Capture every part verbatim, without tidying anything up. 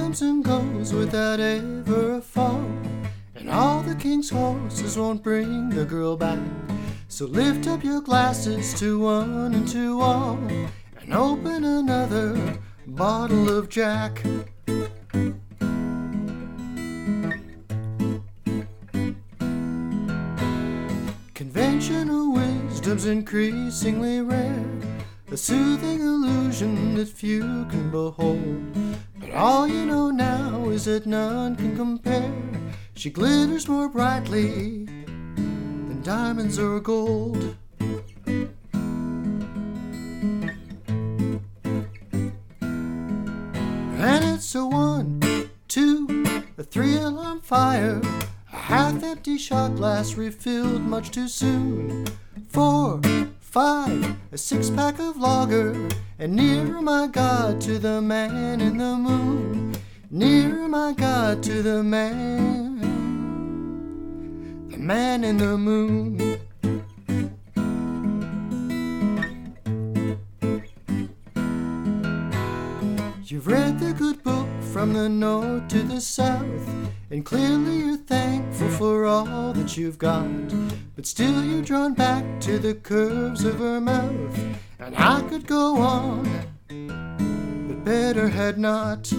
comes and goes without ever a fall, and all the king's horses won't bring the girl back. So lift up your glasses to one and to all, and open another bottle of Jack. Conventional wisdom's increasingly rare, a soothing illusion that few can behold. But all you know now is that none can compare. She glitters more brightly than diamonds or gold. And it's a one, two, a three alarm fire, a half-empty shot glass refilled much too soon. Four, five, a six-pack of lager, and nearer, my God, to the man in the moon. Nearer, my God, to the man, the man in the moon. You've read the good book from the north to the south, and clearly you're thankful for all that you've got. But still you're drawn back to the curves of her mouth. And I could go on, but better had not.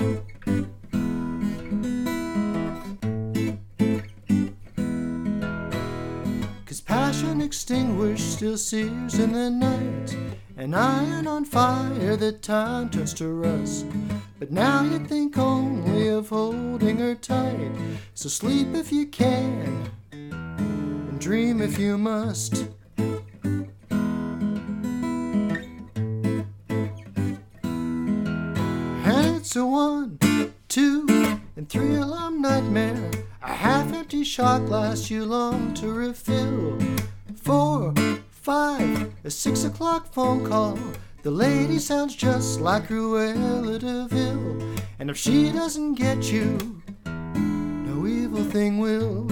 Cause passion extinguished still sears in the night, an iron on fire that time turns to rust. But now you think only of holding her tight. So sleep if you can, and dream if you must. And it's a one, two, and three alarm nightmare, a half-empty shot glass you long to refill. Four, five, a six o'clock phone call, the lady sounds just like Cruella de Vil. And if she doesn't get you, no evil thing will.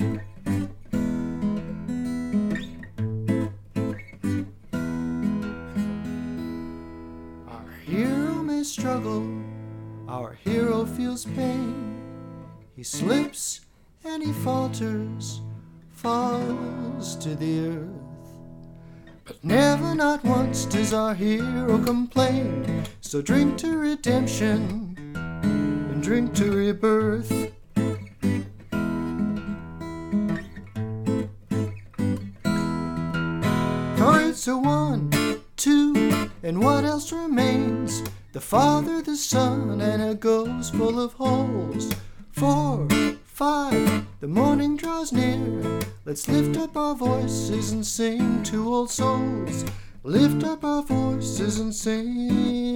Our hero may struggle, our hero feels pain. He slips and he falters, falls to the earth. But never, not once, does our hero complain. So drink to redemption and drink to rebirth. For it's a one, two, and what else remains? The Father, the Son, and a ghost full of holes. Four, five, the morning draws near. Let's lift up our voices and sing to old souls. Lift up our voices and sing.